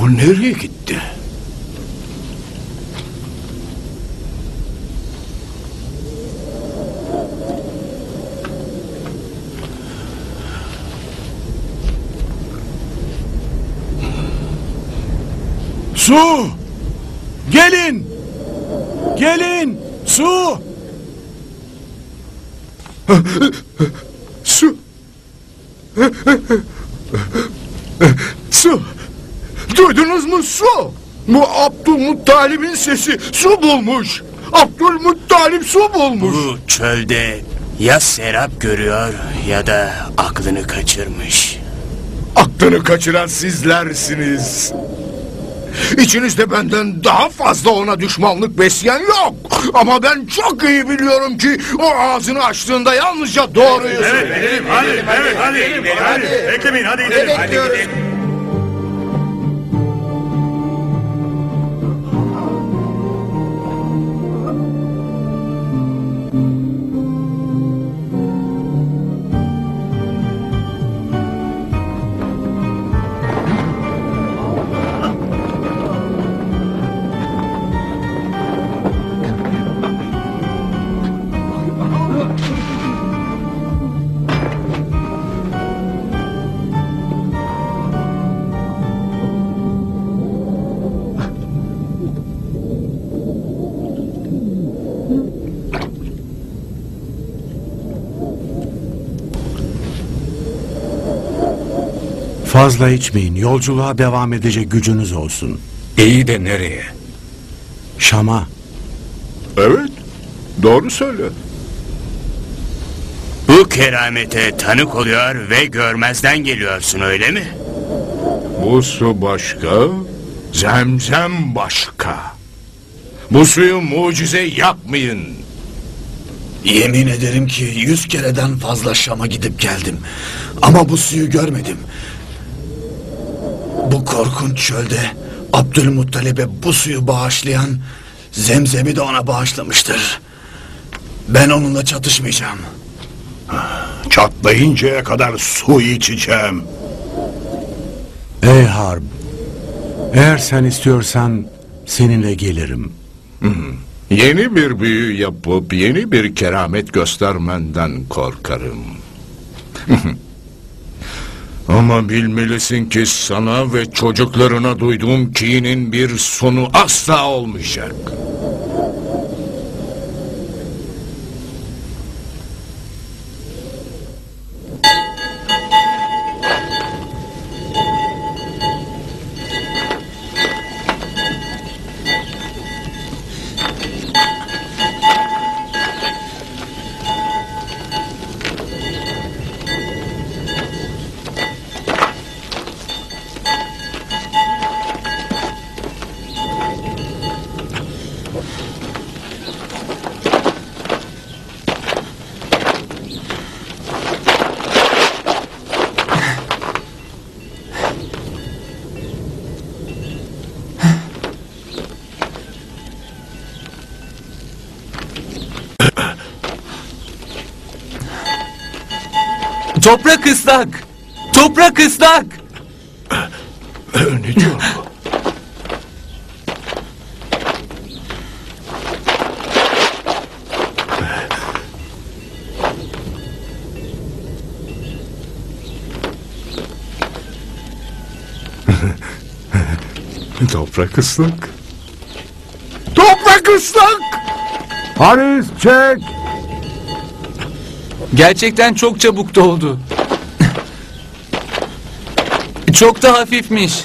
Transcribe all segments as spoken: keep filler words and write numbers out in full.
O nereye gitti? Su! Gelin! Gelin! Su! Su! Su! Duydunuz mu su? Bu Abdülmuttalib'in sesi, su bulmuş. Abdülmuttalib su bulmuş. Bu çölde ya serap görüyor ya da aklını kaçırmış. Aklını kaçıran sizlersiniz. İçinizde benden daha fazla ona düşmanlık besleyen yok. Ama ben çok iyi biliyorum ki o ağzını açtığında yalnızca doğruyu Evet, söyler. edelim, hadi, evet, hadi, hadi, hadi, beklemeyin, hadi gidelim. Ne Hadi bekliyoruz? gidelim. Fazla içmeyin. Yolculuğa devam edecek gücünüz olsun. İyi de nereye? Şam'a. Evet, doğru söyle. Bu keramete tanık oluyor ve görmezden geliyorsun, öyle mi? Bu su başka, zemzem başka. Bu suyu mucize yapmayın. Yemin ederim ki yüz kereden fazla Şam'a gidip geldim. Ama bu suyu görmedim. Bu korkunç çölde Abdülmuttalib'e bu suyu bağışlayan Zemzem'i de ona bağışlamıştır. Ben onunla çatışmayacağım. Çatlayıncaya kadar su içeceğim. Ey Harb. Eğer sen istiyorsan seninle gelirim. Yeni bir büyü yapıp yeni bir keramet göstermenden korkarım. Ama bilmelisin ki sana ve çocuklarına duyduğum kinin bir sonu asla olmayacak. Toprak ıslak! Toprak ıslak! Ne diyor bu? Toprak ıslak. Toprak ıslak! Haris çek! Gerçekten çok çabuk doldu. Çok da hafifmiş.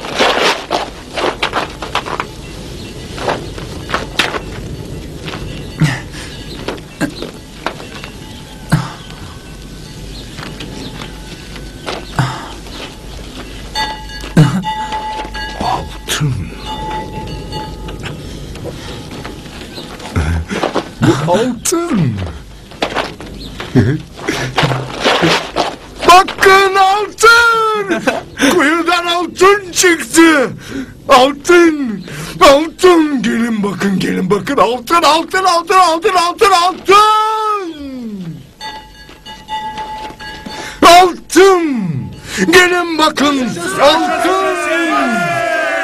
Altın. Bu altın. Bakın altın! Kuyudan altın çıktı. Altın! Altın! Gelin bakın, gelin bakın. Altın, altın, altın, altın, altın, altın! Altın! Gelin bakın. Altın!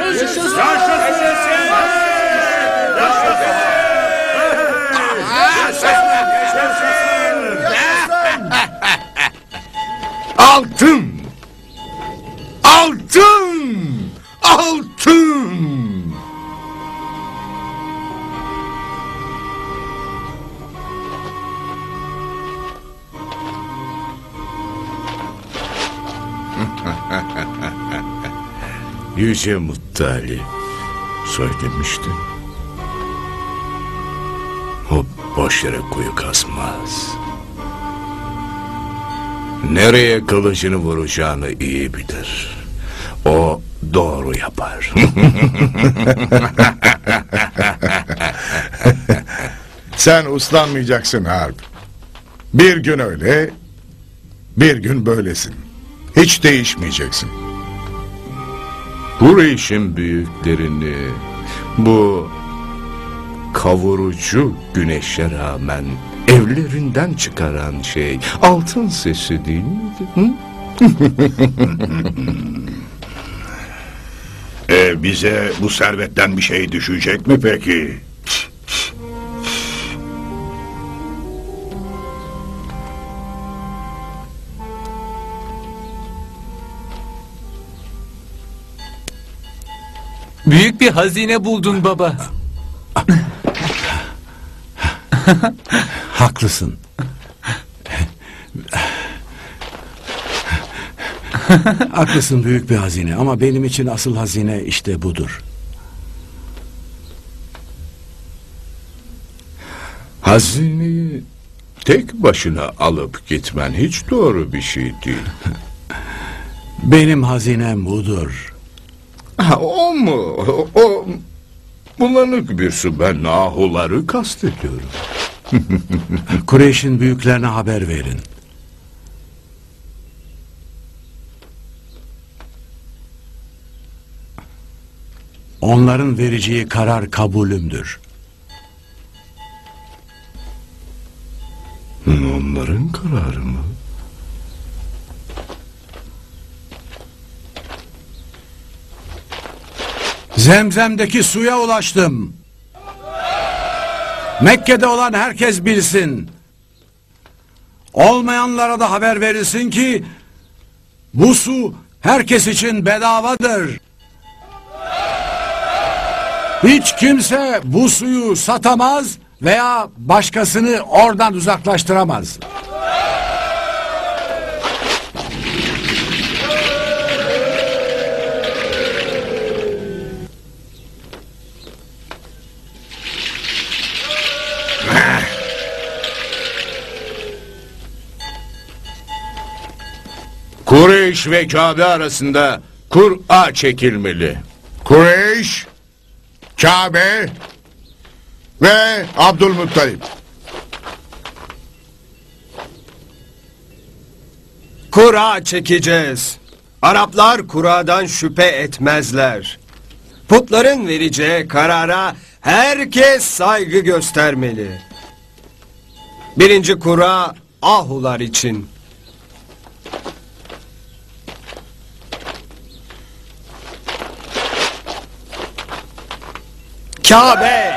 Altın! Altın! Altın! Yüce Muttalip söylemiştin. O boş yere kuyu kazmaz. Nereye kılıcını vuracağını iyi bilir. O doğru yapar. Sen uslanmayacaksın Harp. Bir gün öyle, bir gün böylesin. Hiç değişmeyeceksin. Bu işin büyüklerini, bu kavurucu güneşe rağmen evlerinden çıkaran şey altın sesi değil miydi? Hı? E, bize bu servetten bir şey düşecek mi peki? Büyük bir hazine buldun baba. Haklısın. Haklısın, büyük bir hazine, ama benim için asıl hazine işte budur. Hazineyi tek başına alıp gitmen hiç doğru bir şey değil. Benim hazinem budur. Ha, o mu? O, o bulanık bir su. Ben Nahuları kastediyorum. Kureyş'in büyüklerine haber verin. Onların vereceği karar kabulümdür. Onların kararı mı? Zemzem'deki suya ulaştım. Mekke'de olan herkes bilsin. Olmayanlara da haber verilsin ki bu su herkes için bedavadır. Hiç kimse bu suyu satamaz veya başkasını oradan uzaklaştıramaz. Kureyş ve Kabe arasında Kur'a çekilmeli. Kureyş, Kabe ve Abdülmuttalip. Kura çekeceğiz. Araplar kuradan şüphe etmezler. Putların vereceği karara herkes saygı göstermeli. Birinci kura Ahular için. Kabe.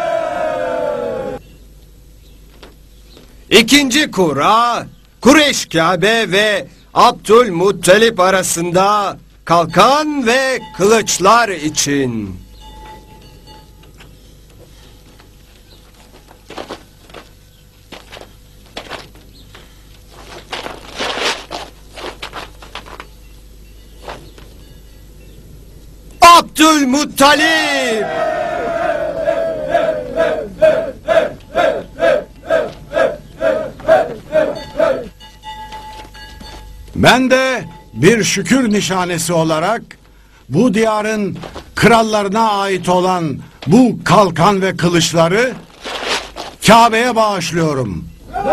İkinci kura Kureyş Kabe ve Abdülmuttalip arasında kalkan ve kılıçlar için. Abdülmuttalip. Ben de bir şükür nişanesi olarak bu diyarın krallarına ait olan bu kalkan ve kılıçları Kabe'ye bağışlıyorum.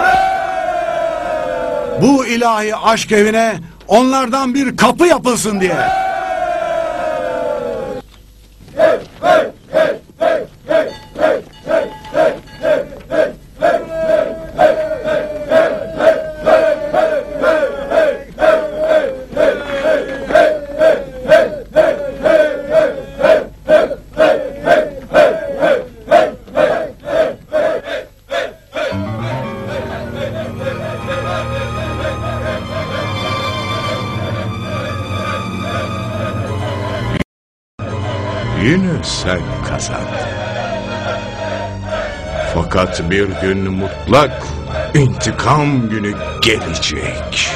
Bu ilahi aşk evine onlardan bir kapı yapılsın diye. yine sen kazandın. Fakat bir gün mutlak intikam günü gelecek.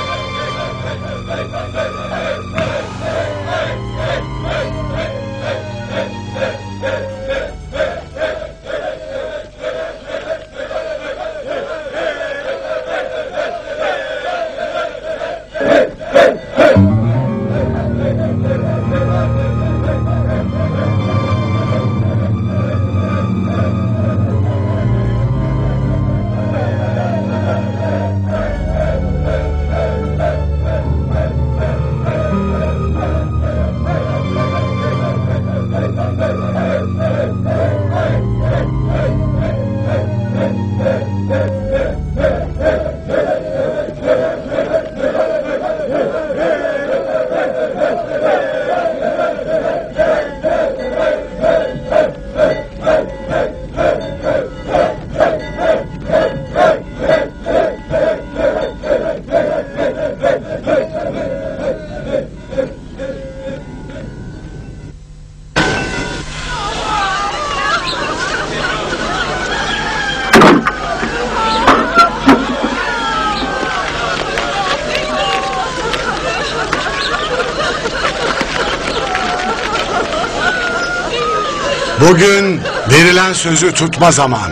Bugün verilen sözü tutma zamanı.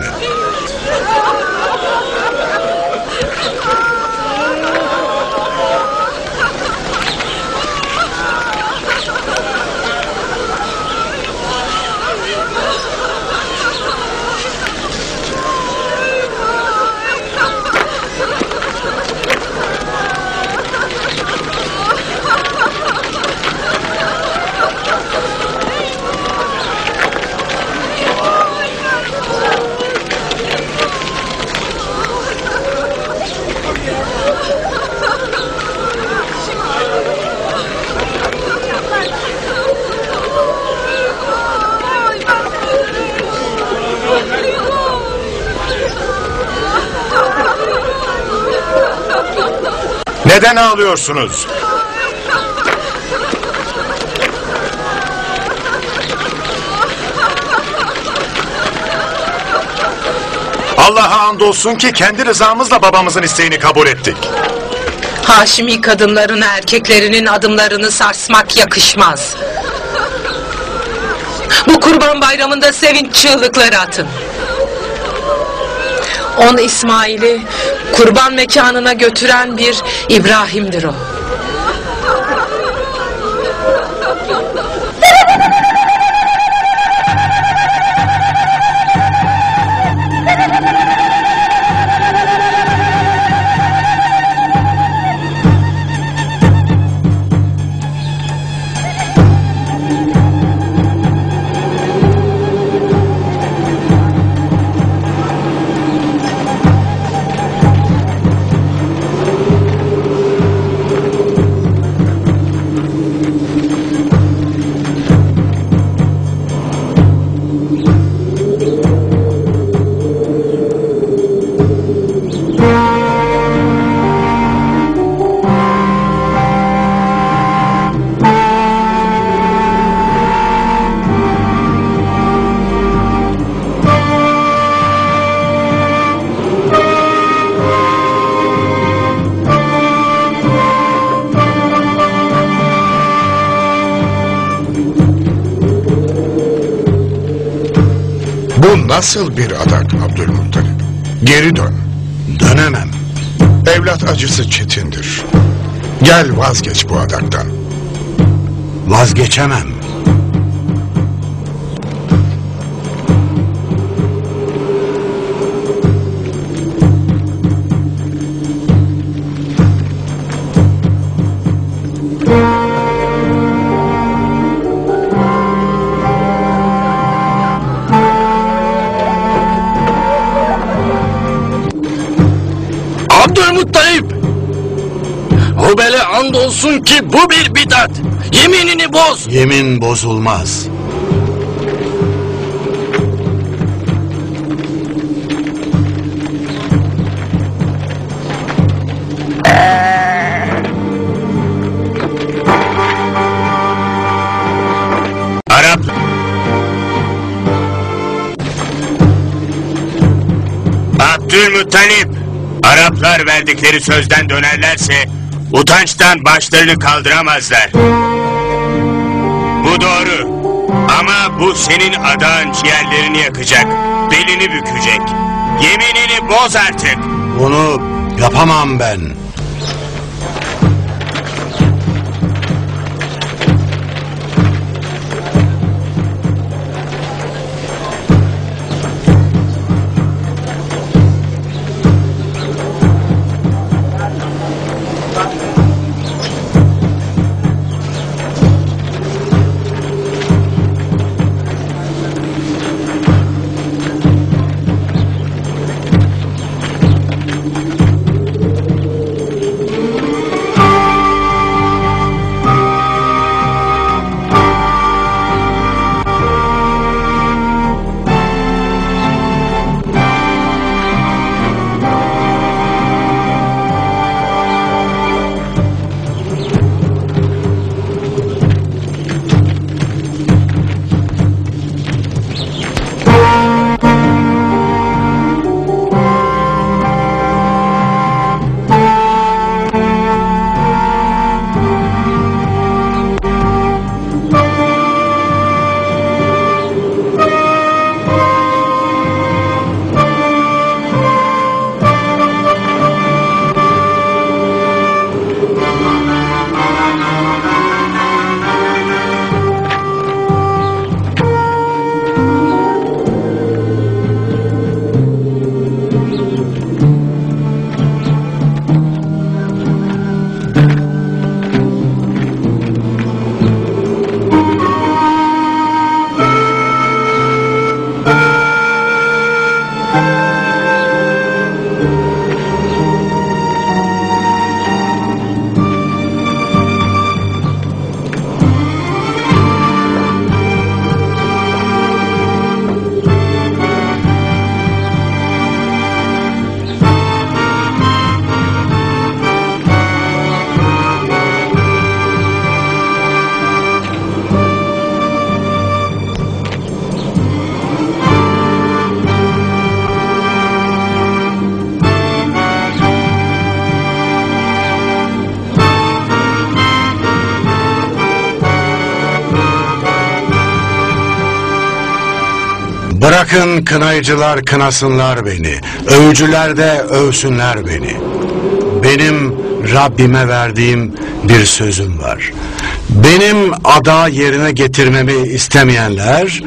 Neden ağlıyorsunuz? Allah'a andolsun ki kendi rızamızla babamızın isteğini kabul ettik. Haşimi kadınlarına erkeklerinin adımlarını sarsmak yakışmaz. Bu kurban bayramında sevinç çığlıkları atın. On İsmail'i kurban mekanına götüren bir İbrahim'dir o. Bu nasıl bir adak Abdülmuttalip? Geri dön. Dönemem. Evlat acısı çetindir. Gel vazgeç bu adaktan. Vazgeçemem. Abdülmuttalip! Hubel'e andolsun ki bu bir bidat. Yeminini boz. Yemin bozulmaz. Arap Abdülmuttalip, Araplar verdikleri sözden dönerlerse utançtan başlarını kaldıramazlar. Bu doğru. Ama bu senin adağın ciğerlerini yakacak, belini bükecek. Yeminini boz artık. Bunu yapamam ben. Bırakın kınayıcılar kınasınlar beni, övücüler de övsünler beni. Benim Rabbime verdiğim bir sözüm var. Benim ada yerine getirmemi istemeyenler,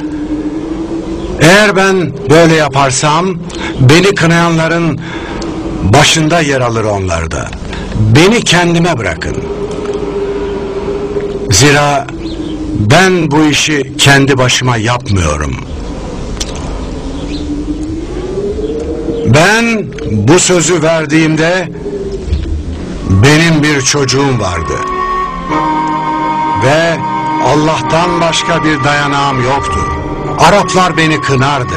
eğer ben böyle yaparsam beni kınayanların başında yer alır onlar da. Beni kendime bırakın. Zira ben bu işi kendi başıma yapmıyorum. Ben bu sözü verdiğimde benim bir çocuğum vardı. Ve Allah'tan başka bir dayanağım yoktu. Araplar beni kınardı.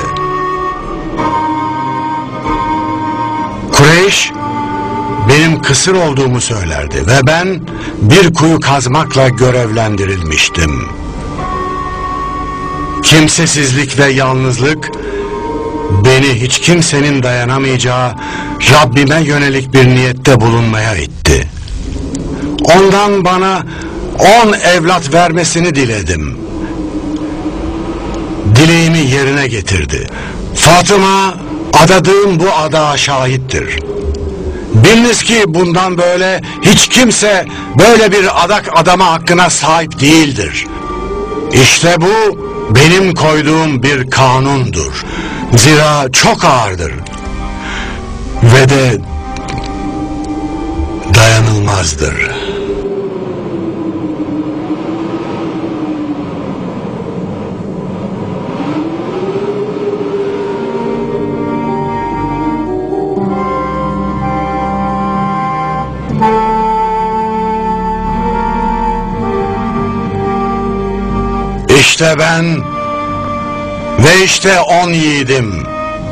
Kureyş benim kısır olduğumu söylerdi ve ben bir kuyu kazmakla görevlendirilmiştim. Kimsesizlik ve yalnızlık beni hiç kimsenin dayanamayacağı Rabbime yönelik bir niyette bulunmaya itti. Ondan bana on evlat vermesini diledim. Dileğimi yerine getirdi. Fatıma adadığım bu adağa şahittir. Biliniz ki bundan böyle hiç kimse böyle bir adak adama hakkına sahip değildir. İşte bu benim koyduğum bir kanundur. Zira çok ağırdır ve de dayanılmazdır. İşte ben ve işte on yiğidim.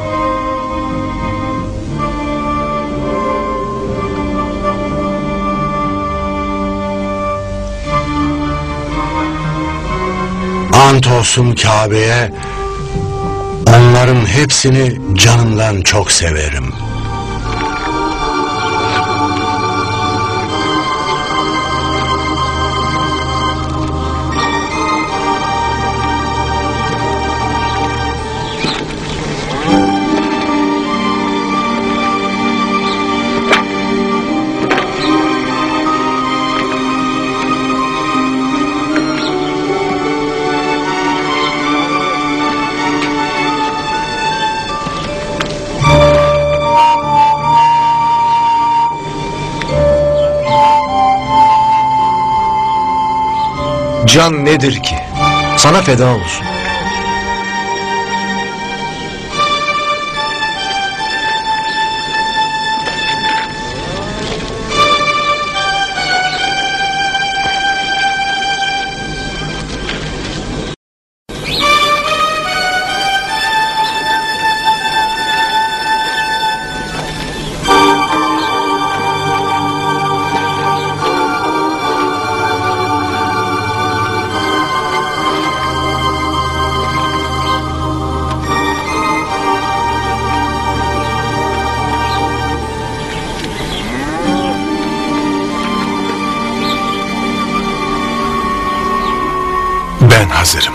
Ant olsun Kabe'ye, onların hepsini canımdan çok severim. Can nedir ki? Sana feda olsun. Ben hazırım.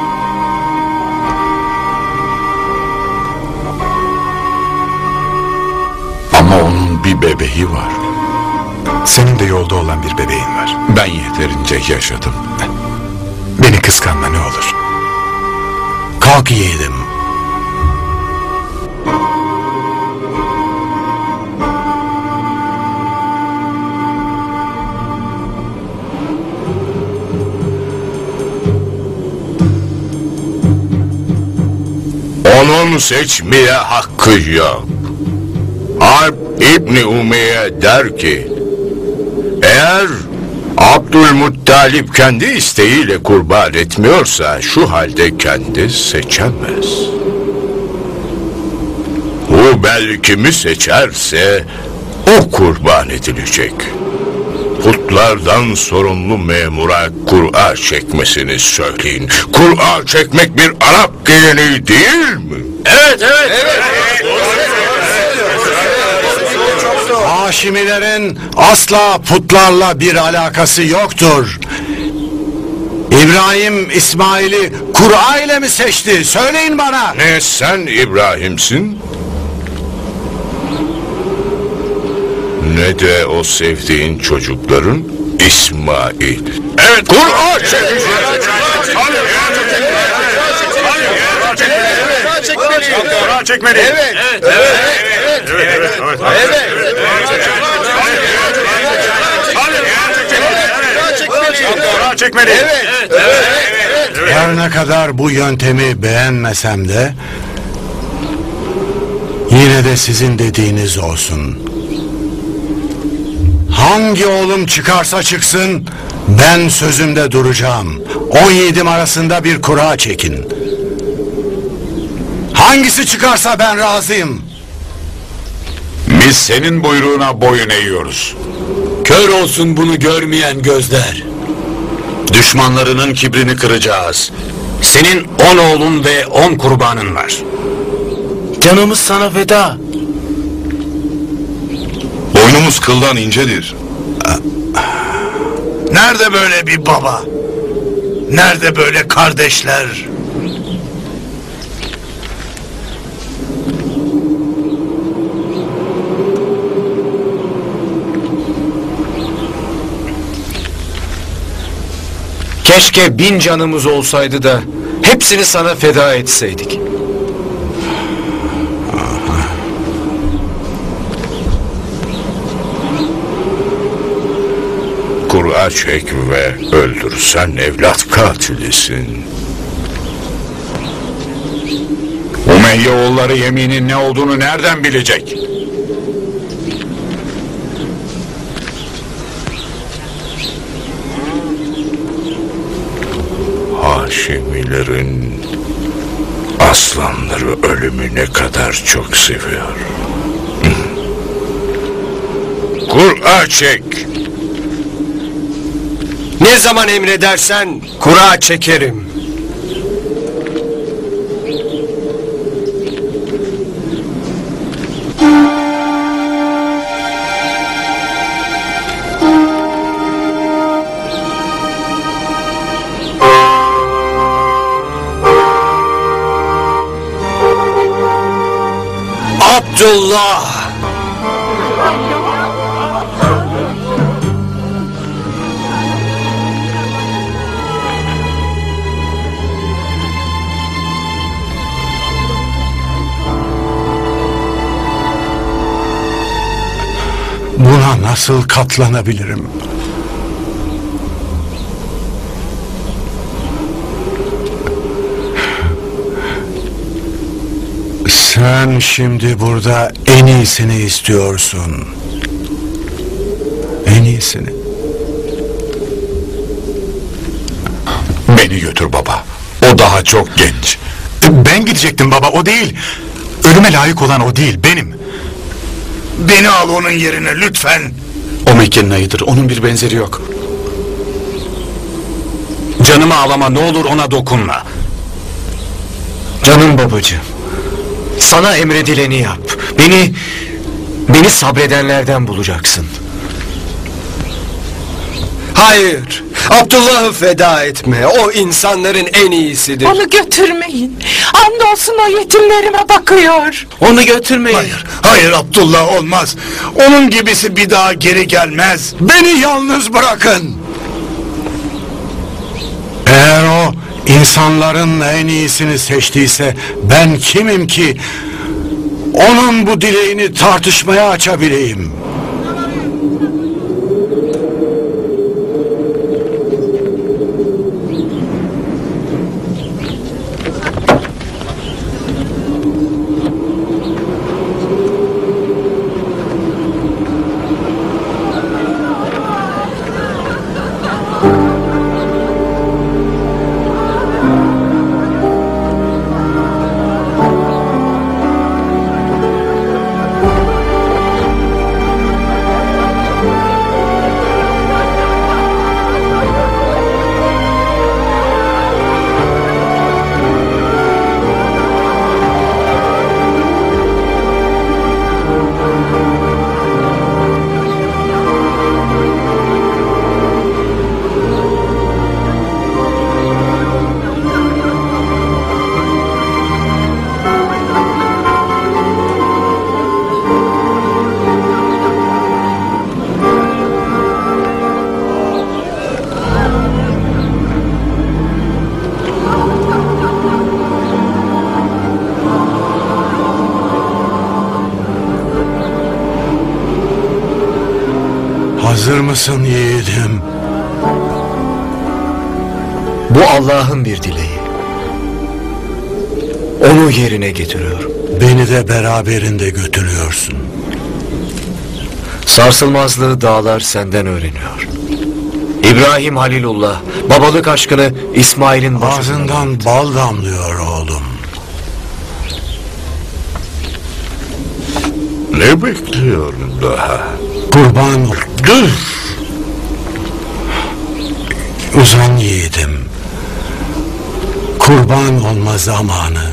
Ama onun bir bebeği var. Senin de yolda olan bir bebeğin var. Ben yeterince yaşadım. Beni kıskanma ne olur. Kalk yiğidim. Onun seçmeye hakkı yok. Harp İbni Umeyye der ki, eğer Abdülmuttalip kendi isteğiyle kurban etmiyorsa şu halde kendi seçemez. O belki seçerse o kurban edilecek. Putlardan sorumlu memura Kur'a çekmesini söyleyin. Kur'a çekmek bir Arap geleneği değil mi? Evet, evet. evet. Haşimilerin asla putlarla bir alakası yoktur. İbrahim İsmail'i Kur'a ile mi seçti? Söyleyin bana. Ne sen İbrahim'sin? Ne de o sevdiğin çocukların İsmail. Evet, Kur'a çekecek. Kur'a çekmeli. Evet. Evet. Evet. Evet. Evet. Kur'a çekmeli. Evet. Evet. Her ne kadar bu yöntemi beğenmesem de yine de sizin dediğiniz olsun. Hangi oğlum çıkarsa çıksın ben sözümde duracağım. On yiğidim arasında bir kura çekin. Hangisi çıkarsa ben razıyım. Biz senin buyruğuna boyun eğiyoruz. Kör olsun bunu görmeyen gözler. Düşmanlarının kibrini kıracağız. Senin on oğlun ve on kurbanın var. Canımız sana feda. Boynumuz kıldan incedir. Nerede böyle bir baba? Nerede böyle kardeşler? Keşke bin canımız olsaydı da hepsini sana feda etseydik. Kur'a çek ve öldür. Sen evlat katilisin. Umeyye oğulları yeminin ne olduğunu nereden bilecek? Haşimilerin aslanları ölümü ne kadar çok seviyor. Kur'a çek. Ne zaman emredersen Kur'a çekerim. Abdullah! Buna nasıl katlanabilirim? Sen şimdi burada en iyisini istiyorsun. En iyisini. Beni götür baba. O daha çok genç. Ben gidecektim baba, o değil. Ölüme layık olan o değil, benim. Beni al onun yerine lütfen. O Mekke'nin ayıdır. Onun bir benzeri yok. Canımı ağlama, ne olur ona dokunma. Canım babacığım, sana emredileni yap. Beni, beni sabredenlerden bulacaksın. Hayır. Abdullah'ı feda etme. O insanların en iyisidir. Onu götürmeyin. Andolsun o yetimlerime bakıyor. Onu götürmeyin. Hayır, hayır Abdullah olmaz. Onun gibisi bir daha geri gelmez. Beni yalnız bırakın. Eğer o insanların en iyisini seçtiyse ben kimim ki onun bu dileğini tartışmaya açabileyim? Hazır mısın yiğidim? Bu Allah'ın bir dileği. Onu yerine getiriyorum. Beni de beraberinde götürüyorsun. Sarsılmazlığı dağlar senden öğreniyor. İbrahim Halilullah, babalık aşkını İsmail'in ağzından bal damlıyor oğlum. Ne bekliyorum daha? Kurban ol. Dur! Uzan yiğidim. Kurban olma zamanı.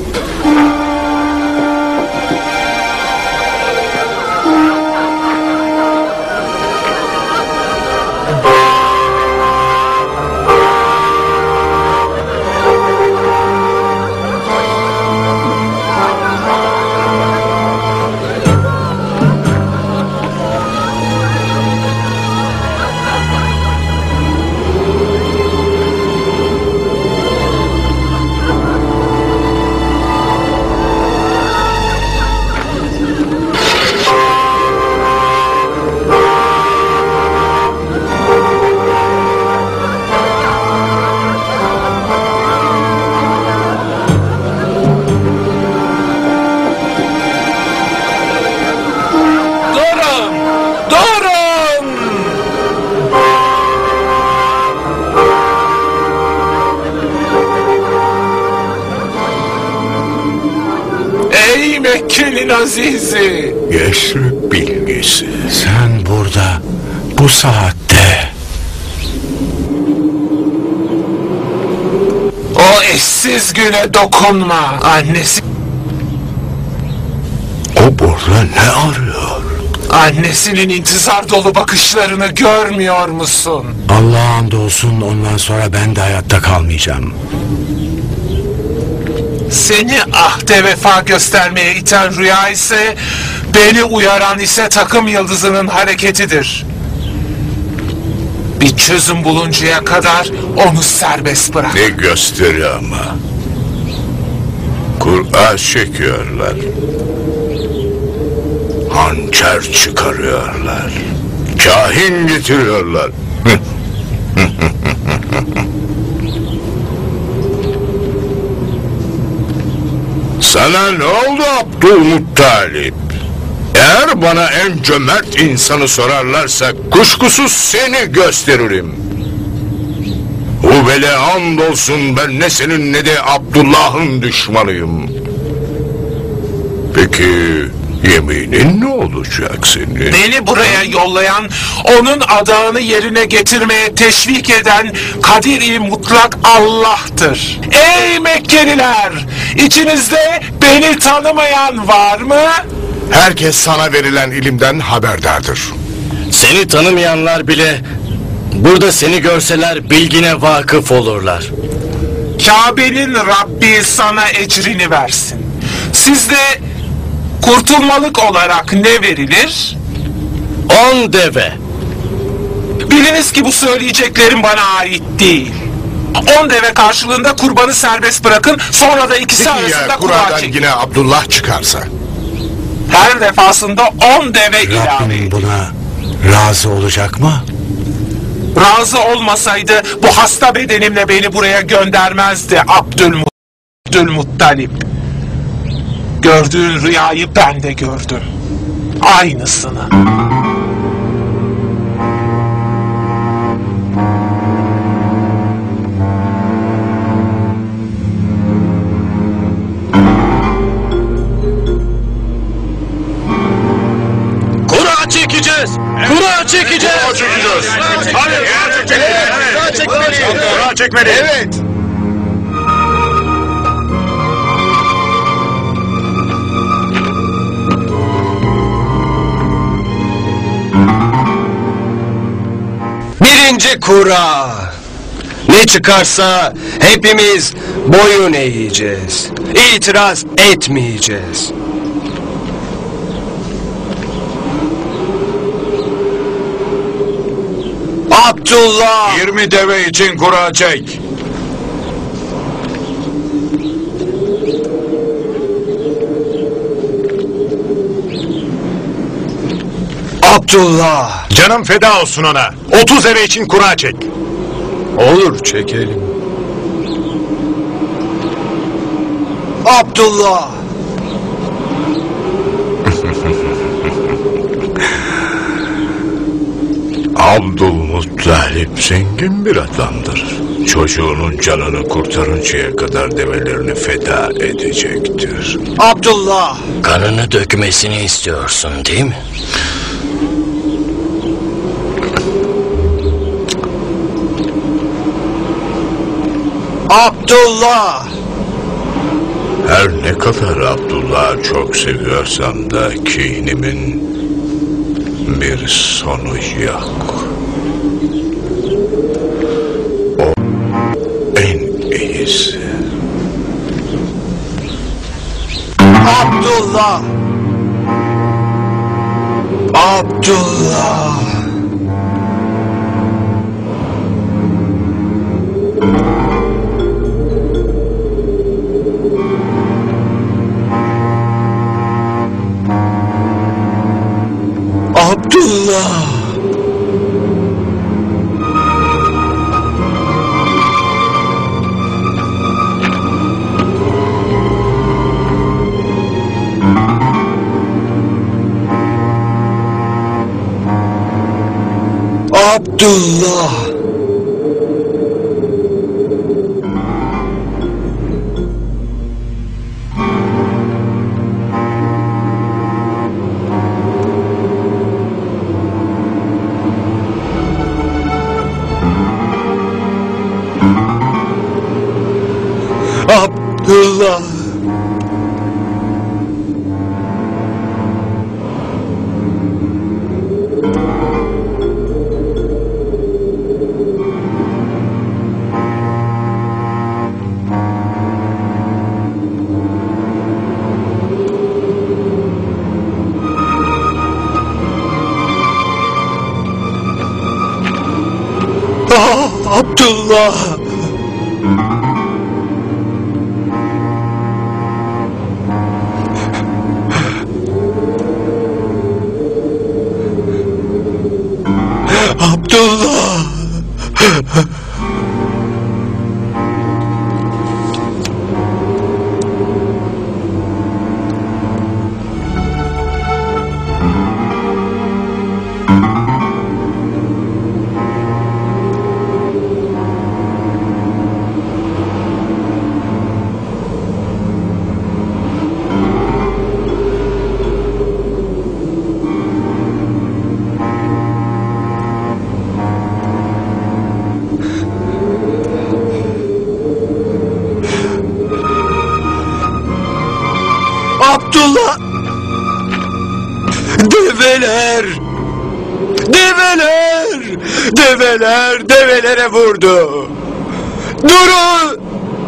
Mekke'nin azizi. Yeşrib bilgisi. Sen burada bu saatte. O eşsiz güne dokunma. Annesi. O burada ne arıyor? Annesinin intizar dolu bakışlarını görmüyor musun? Allah'a andolsun ondan sonra ben de hayatta kalmayacağım. Seni ahde vefa göstermeye iten rüya ise, beni uyaran ise takım yıldızının hareketidir. Bir çözüm buluncaya kadar onu serbest bırak. Ne gösteri ama. Kur'a çekiyorlar. Hançer çıkarıyorlar. Kahin getiriyorlar. Sana ne oldu Abdülmuttalip? Eğer bana en cömert insanı sorarlarsa kuşkusuz seni gösteririm. Hubel'e andolsun ben ne senin ne de Abdullah'ın düşmanıyım. Peki yeminin ne olacak senin? Beni buraya yollayan, onun adağını yerine getirmeye teşvik eden Kadir-i Mutlak Allah'tır. Ey Mekkeliler! İçinizde beni tanımayan var mı? Herkes sana verilen ilimden haberdardır. Seni tanımayanlar bile burada seni görseler bilgine vakıf olurlar. Kabe'nin Rabbi sana ecrini versin. Sizde kurtulmalık olarak ne verilir? On deve. Biliniz ki bu söyleyeceklerim bana ait değil. On deve karşılığında kurbanı serbest bırakın, sonra da ikisi Peki arasında ya kura Kur'an'dan çekin. yine Abdullah çıkarsa? Her defasında on deve ilave Rabbim edin. buna razı olacak mı? Razı olmasaydı bu hasta bedenimle beni buraya göndermezdi Abdülmut Abdülmuttalip. Gördüğün rüyayı ben de gördüm. Aynısını. Kura çekeceğiz. Kura çekeceğiz. Kura çekeceğiz. Hadi kura çekmeli. Kura çekmeli. Kura çekmeli. Evet. Birinci kura. Ne çıkarsa hepimiz boyun eğeceğiz. İtiraz etmeyeceğiz. Abdullah. yirmi deve için kura çek. Abdullah. Canım feda olsun ona. Otuz eve için kura çek. Olur, çekelim. Abdullah. Abdülmuttalip zengin bir adamdır. Çocuğunun canını kurtarıncaya kadar develerini feda edecektir. Abdullah. Kanını dökmesini istiyorsun değil mi? Abdullah. Her ne kadar Abdullah'ı çok seviyorsam da kinimin bir sonu yok. O en iyisi. Abdullah. Abdullah. Abdullah. Abdullah. Abdullah. Ah, Abdullah. Abdullah. Abdullah! Develer! Develer! Develer develere vurdu! Durun!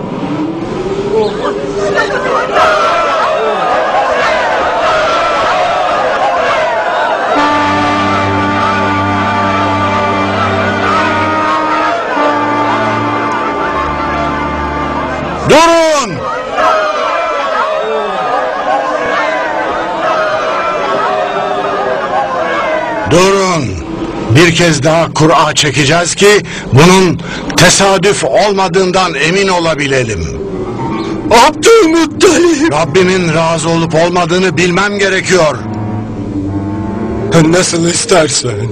Durun! Durun! Bir kez daha Kur'a çekeceğiz ki bunun tesadüf olmadığından emin olabilelim. Abdülmuttalip! Rabbimin razı olup olmadığını bilmem gerekiyor. Nasıl istersen.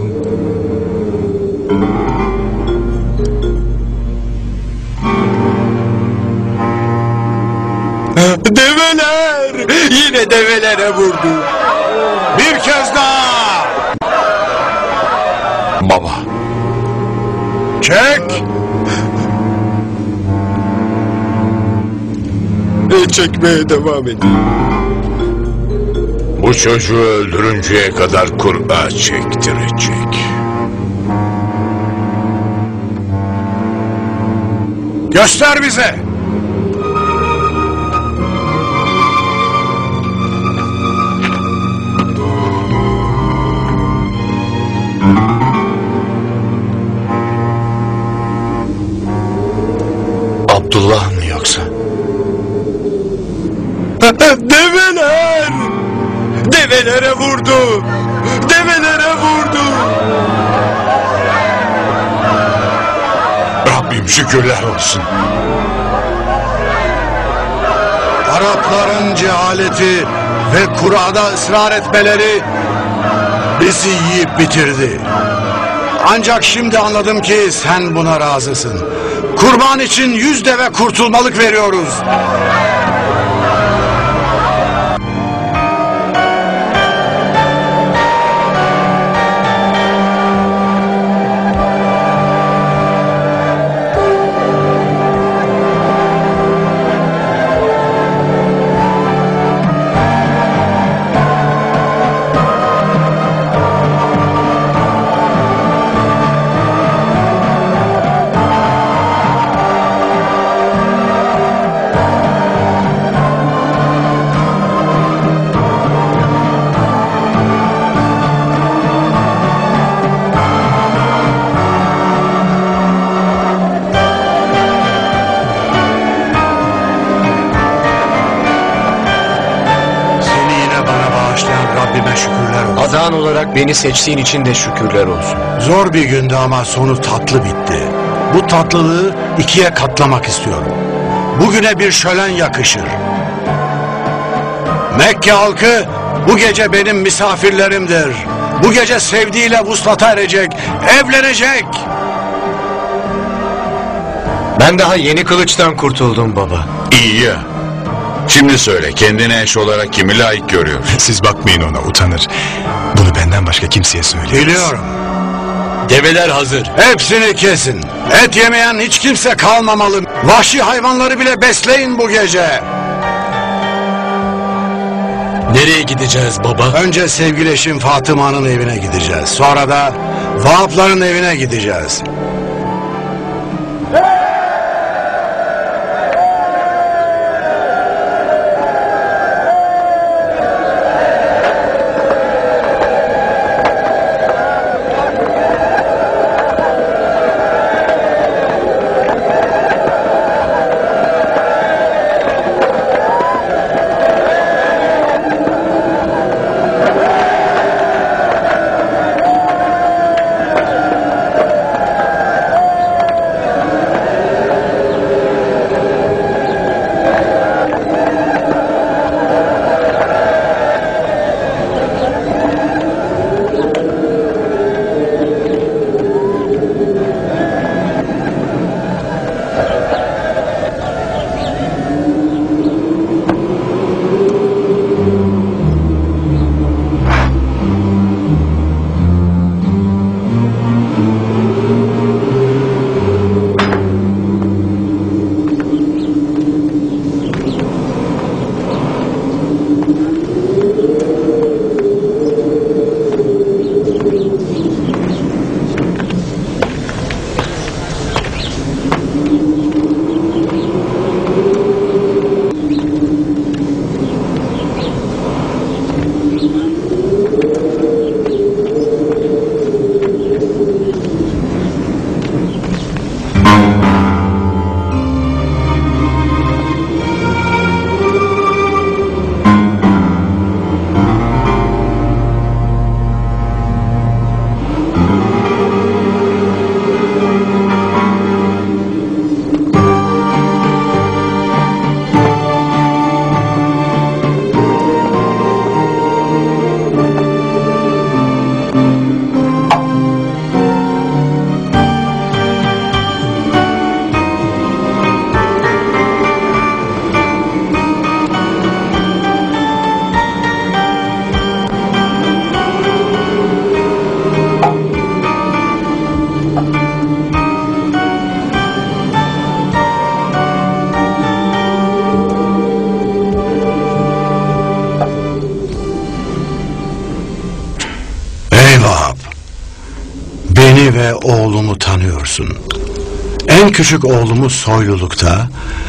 Develer! Yine develere vurdu. Bir kez daha! Baba. Çek! Çekmeye devam edin. Bu çocuğu öldürünceye kadar Kur'a çektirecek. Göster bize! Abdullah mı yoksa? Develer! Develere vurdu! Develere vurdu! Rabbim şükürler olsun. Arapların cehaleti ve Kur'a'da ısrar etmeleri bizi yiyip bitirdi. Ancak şimdi anladım ki sen buna razısın. Kurban için yüz deve kurtulmalık veriyoruz. Adan olarak beni seçtiğin için de şükürler olsun. Zor bir gündü ama sonu tatlı bitti. Bu tatlılığı ikiye katlamak istiyorum. Bugüne bir şölen yakışır. Mekke halkı bu gece benim misafirlerimdir. Bu gece sevdiğiyle vuslata erecek, evlenecek. Ben daha yeni kılıçtan kurtuldum baba. İyi ya. Şimdi söyle, kendine eş olarak kimi layık görüyor? Siz bakmayın ona, utanır. Bunu benden başka kimseye söyleyemez. Biliyorum. Develer hazır. Hepsini kesin. Et yemeyen hiç kimse kalmamalı. Vahşi hayvanları bile besleyin bu gece. Nereye gideceğiz baba? Önce sevgili eşim Fatıma'nın evine gideceğiz. Sonra da Vahapların evine gideceğiz. beni ve oğlumu tanıyorsun. En küçük oğlumu soylulukta,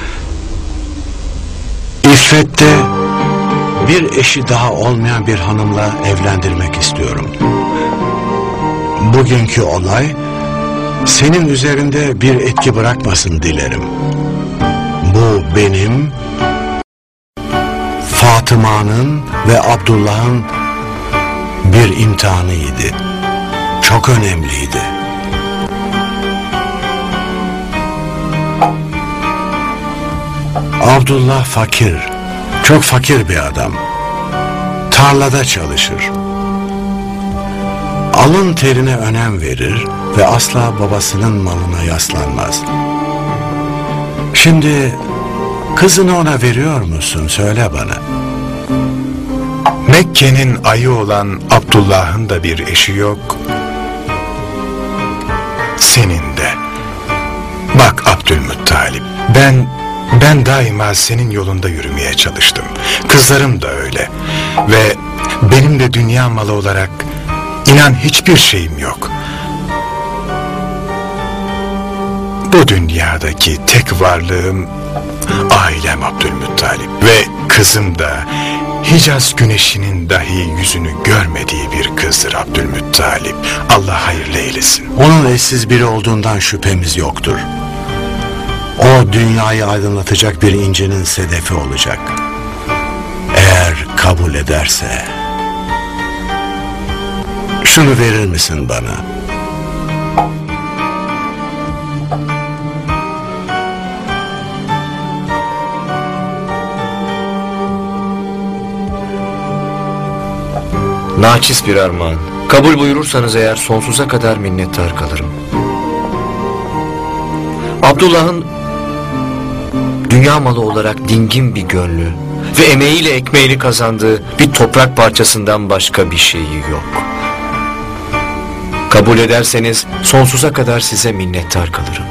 İffet'te bir eşi daha olmayan bir hanımla evlendirmek istiyorum. Bugünkü olay senin üzerinde bir etki bırakmasın dilerim. Bu benim, Fatıma'nın ve Abdullah'ın bir imtihanıydı. Çok önemliydi. Abdullah fakir, çok fakir bir adam. Tarlada çalışır. Alın terine önem verir ve asla babasının malına yaslanmaz. Şimdi kızını ona veriyor musun? Söyle bana. Mekke'nin ayı olan Abdullah'ın da bir eşi yok. Senin de. Bak Abdülmuttalip, ben ben daima senin yolunda yürümeye çalıştım. Kızlarım da öyle. Ve benim de dünya malı olarak inan hiçbir şeyim yok. Bu dünyadaki tek varlığım ailem Abdülmuttalip ve kızım da Hicaz güneşinin dahi yüzünü görmediği bir kızdır Abdülmuttalip. Allah hayırlı eylesin. Onun eşsiz biri olduğundan şüphemiz yoktur. O dünyayı aydınlatacak bir incinin sedefi olacak. Eğer kabul ederse. Şunu verir misin bana? Naçiz bir armağan. Kabul buyurursanız eğer sonsuza kadar minnettar kalırım. Abdullah'ın dünya malı olarak dingin bir gönlü ve emeğiyle ekmeğini kazandığı bir toprak parçasından başka bir şeyi yok. Kabul ederseniz sonsuza kadar size minnettar kalırım.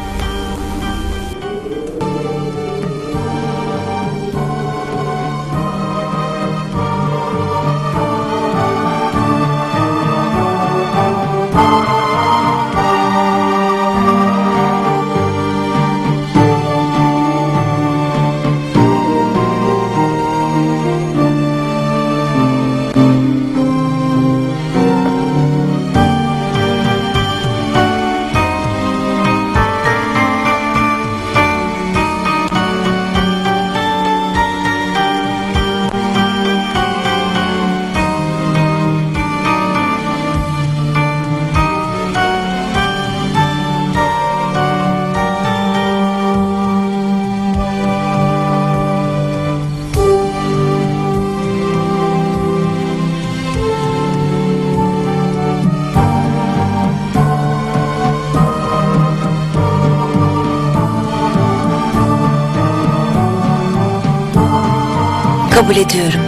Kabul ediyorum.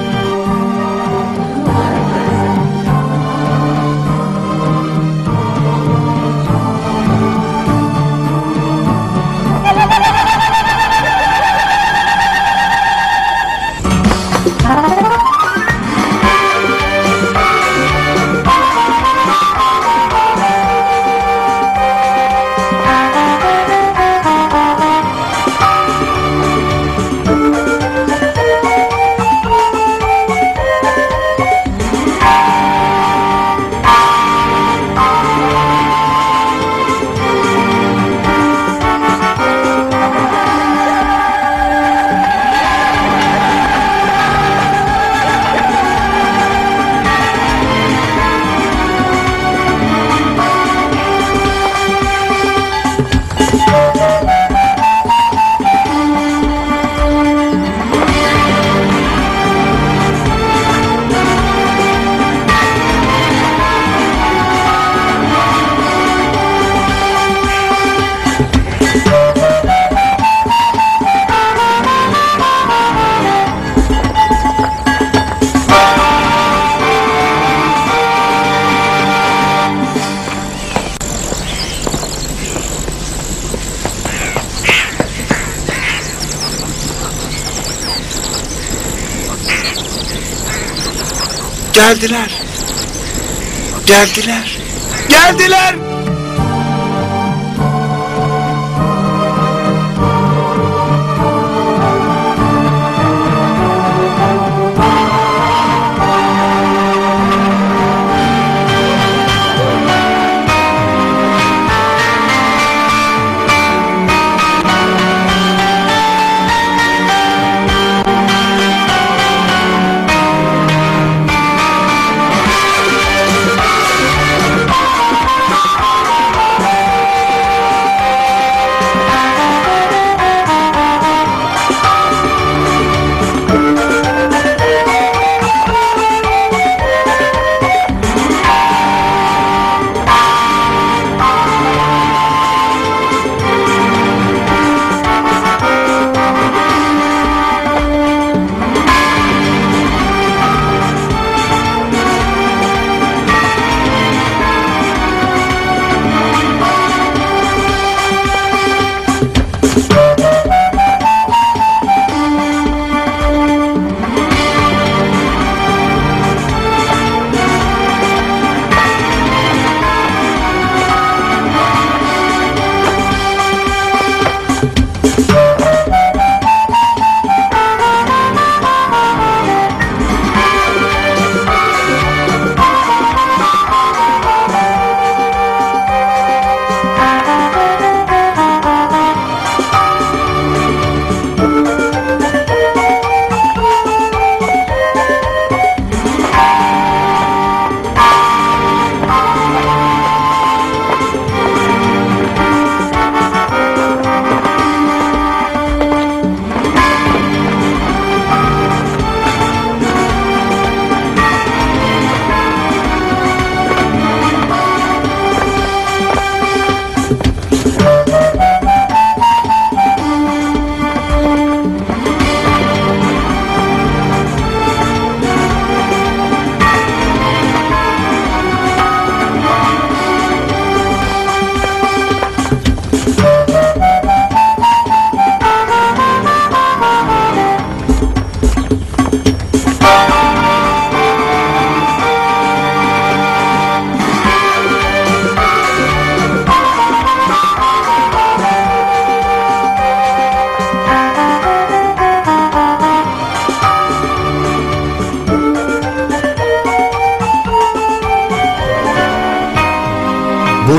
Geldiler. Geldiler. Geldiler.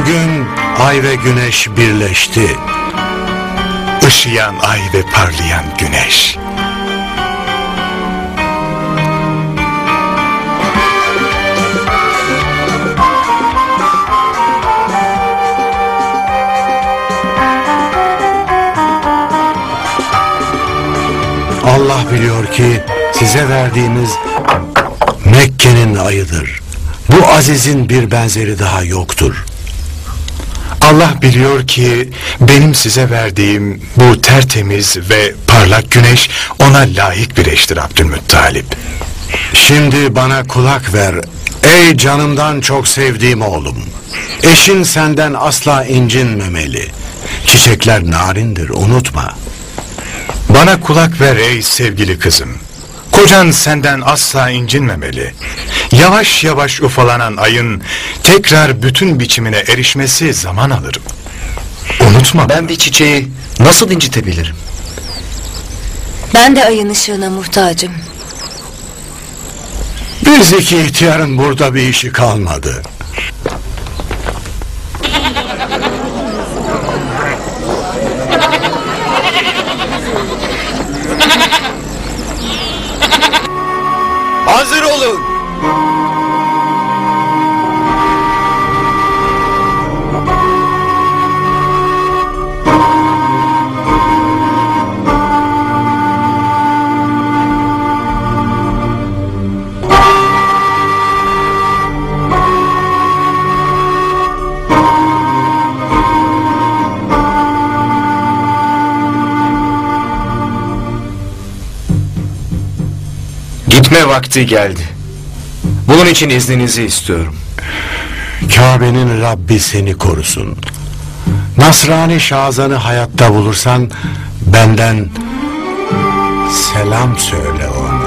Bugün ay ve güneş birleşti. Işıyan ay ve parlayan güneş. Allah biliyor ki size verdiğimiz Mekke'nin ayıdır. Bu azizin bir benzeri daha yoktur. Allah biliyor ki benim size verdiğim bu tertemiz ve parlak güneş ona layık bir eştir Abdülmuttalip. Şimdi bana kulak ver ey canımdan çok sevdiğim oğlum. Eşin senden asla incinmemeli. Çiçekler narindir, unutma. Bana kulak ver ey sevgili kızım. Kocan senden asla incinmemeli. Yavaş yavaş ufalanan ayın tekrar bütün biçimine erişmesi zaman alır. Unutma. Ben bir çiçeği nasıl incitebilirim? Ben de ayın ışığına muhtacım. Biz iki ihtiyarın burada bir işi kalmadı. Hazır olun. Gitme vakti geldi. Bunun için izninizi istiyorum. Kabe'nin Rabbi seni korusun. Nasrani Şazan'ı hayatta bulursan benden selam söyle ona.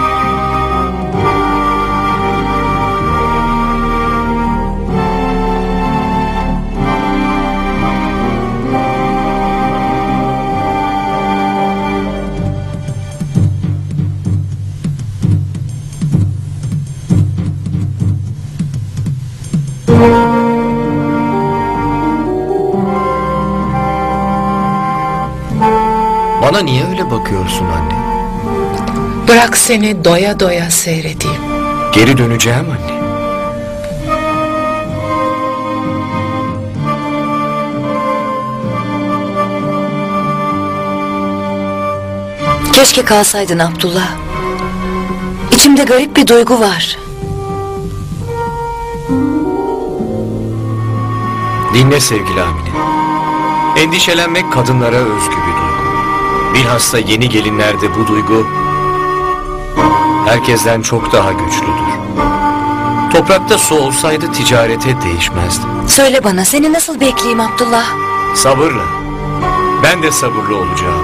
Bana niye öyle bakıyorsun anne? Bırak seni doya doya seyredeyim. Geri döneceğim anne. Keşke kalsaydın Abdullah. İçimde garip bir duygu var. Dinle sevgili Amine. Endişelenmek kadınlara özgü bir duygu. Bilhassa yeni gelinlerde bu duygu herkesten çok daha güçlüdür. Toprakta su olsaydı ticarete değişmezdi. Söyle bana, seni nasıl bekleyeyim Abdullah? Sabırla. Ben de sabırlı olacağım.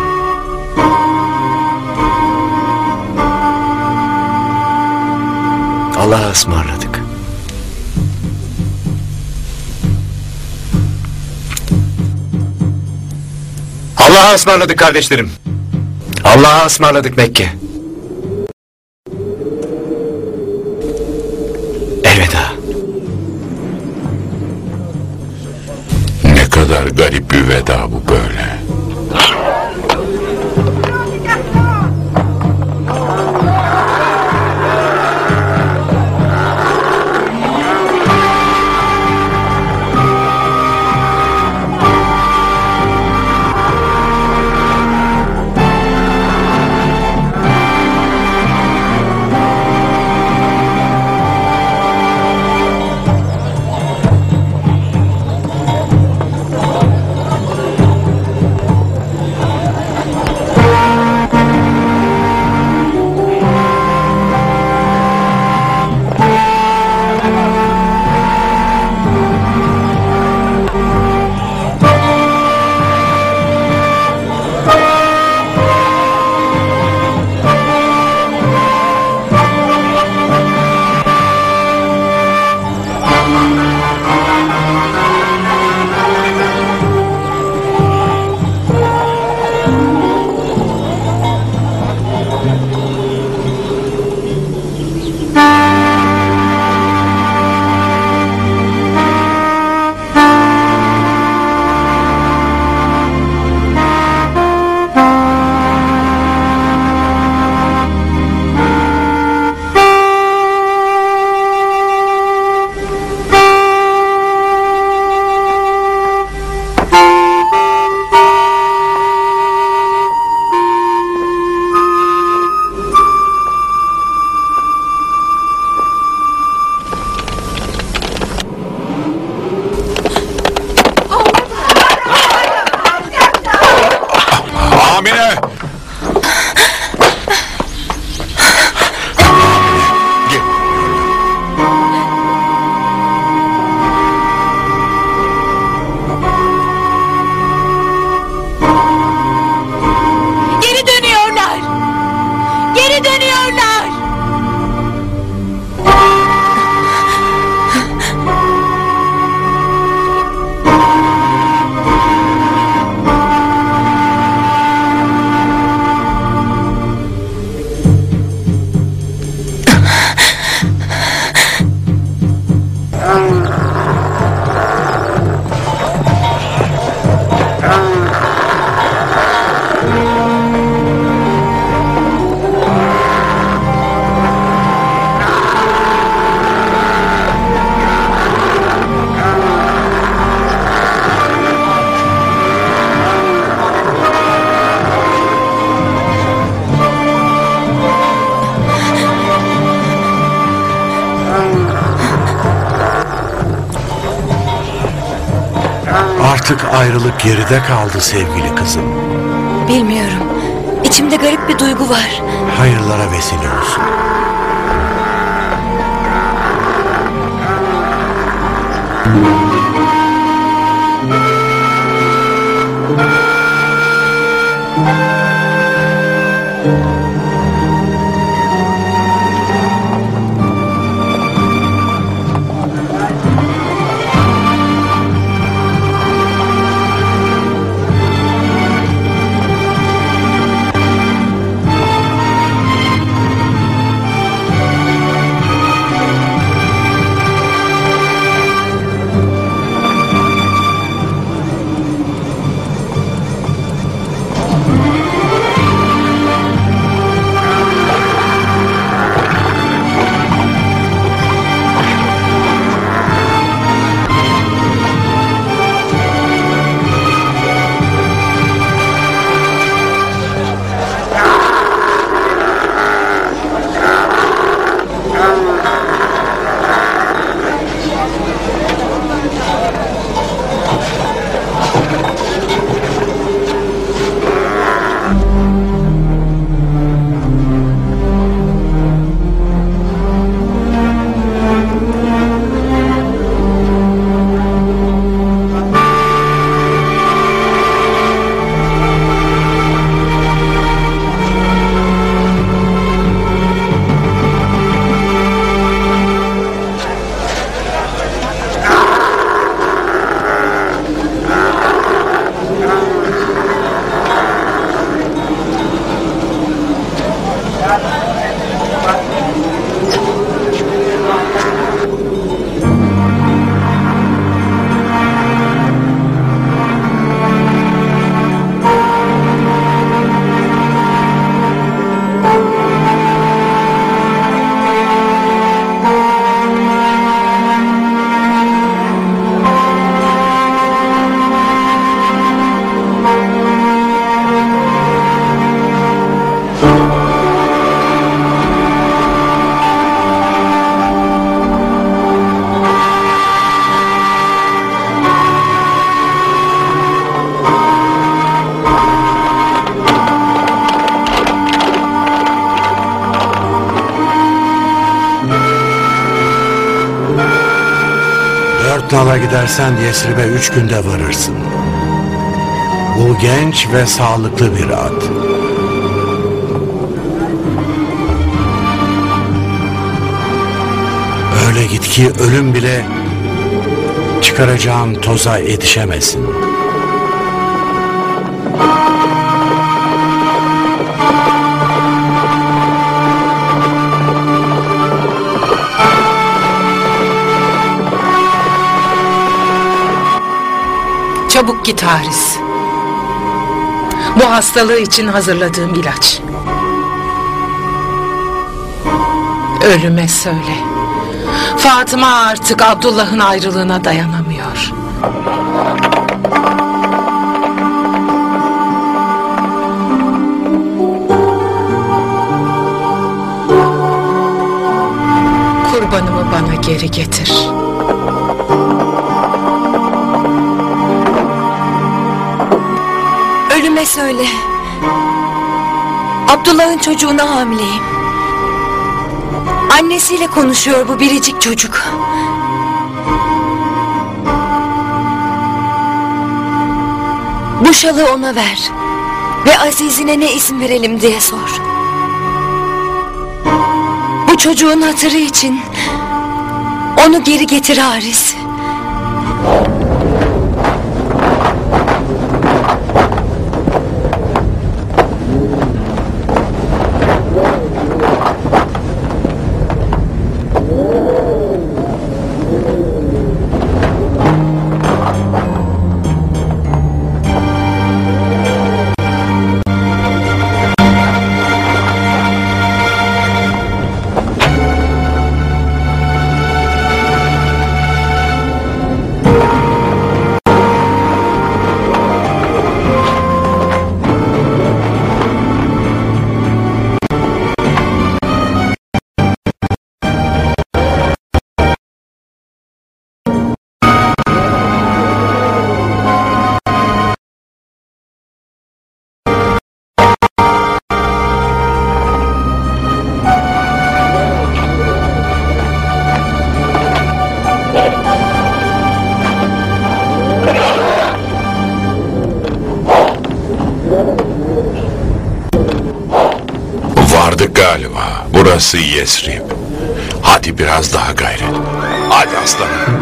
Allah'a ısmarladık. Allah'a ısmarladık kardeşlerim. Allah'a ısmarladık Mekke. Elveda. Ne kadar garip bir veda bu böyle. Artık ayrılık geride kaldı sevgili kızım. Bilmiyorum. İçimde garip bir duygu var. Hayırlara vesile olsun. Dört nala gidersen Yesrib'e üç günde varırsın. Bu genç ve sağlıklı bir at. Öyle git ki ölüm bile çıkaracağın toza yetişemesin. Çabuk git Haris. Bu hastalığı için hazırladığım ilaç. Ölüme söyle. Fatıma artık Abdullah'ın ayrılığına dayanamıyor. Kurbanımı bana geri getir. Ölüme söyle. Abdullah'ın çocuğuna hamileyim. Annesiyle konuşuyor bu biricik çocuk. Bu şalı ona ver. Ve Aziz'ine ne isim verelim diye sor. Bu çocuğun hatırı için onu geri getir Haris. Vardık galiba. Burası Yesrib. Hadi biraz daha gayret. Hadi aslanım.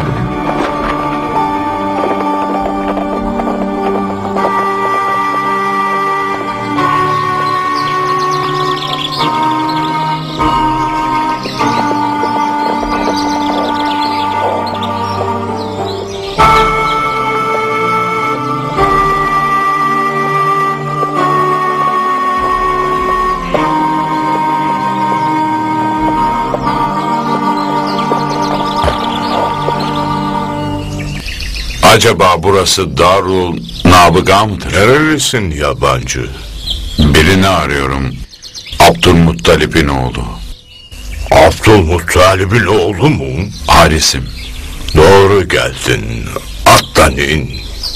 Acaba burası Darul Nabıga mıdır? Nerelisin yabancı? Birini arıyorum. Abdülmuttalip'in oğlu. Abdülmuttalib'in oğlu mu? Haris'im. Doğru geldin. Attan in.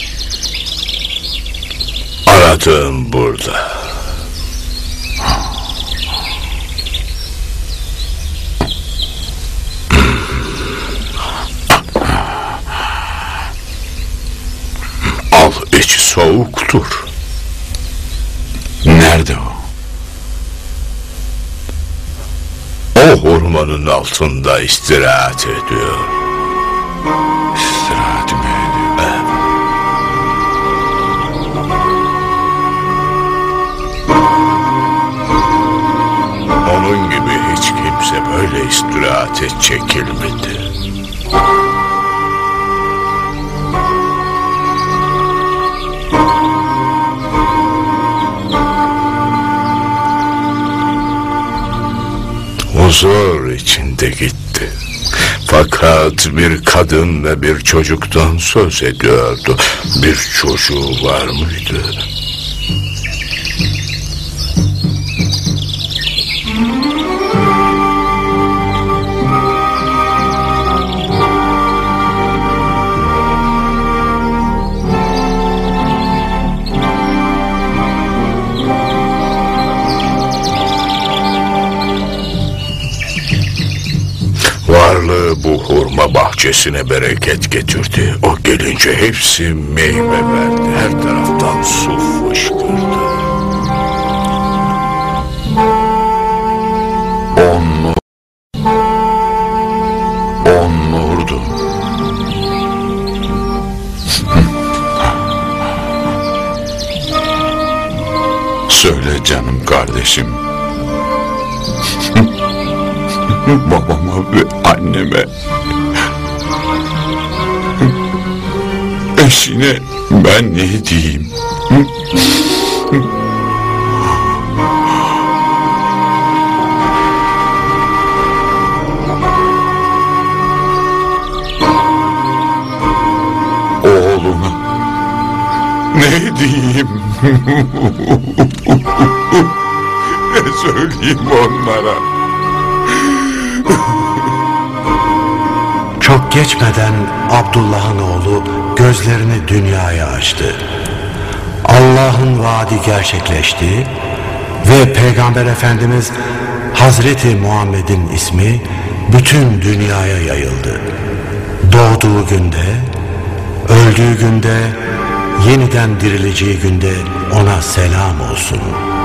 Aradığım burada. Al, içi soğuktur. Nerede o? O hurmanın altında istirahat ediyor. İstirahat mı ediyor? Evet. Onun gibi hiç kimse böyle istirahate çekilmedi. Huzur içinde gitti. Fakat bir kadın ve bir çocuktan söz ediyordu. Bir çocuğu var mıydı? Varlığı bu hurma bahçesine bereket getirdi. O gelince hepsi meyve verdi. Her taraftan su fışkırdı. On nur. On nurdu. Söyle canım kardeşim. Babama ve anneme, eşine ben ne diyeyim? Oğluna ne diyeyim? Ne söyleyeyim onlara? Çok geçmeden Abdullah'ın oğlu gözlerini dünyaya açtı. Allah'ın vaadi gerçekleşti ve Peygamber Efendimiz Hazreti Muhammed'in ismi bütün dünyaya yayıldı. Doğduğu günde, öldüğü günde, yeniden dirileceği günde ona selam olsun.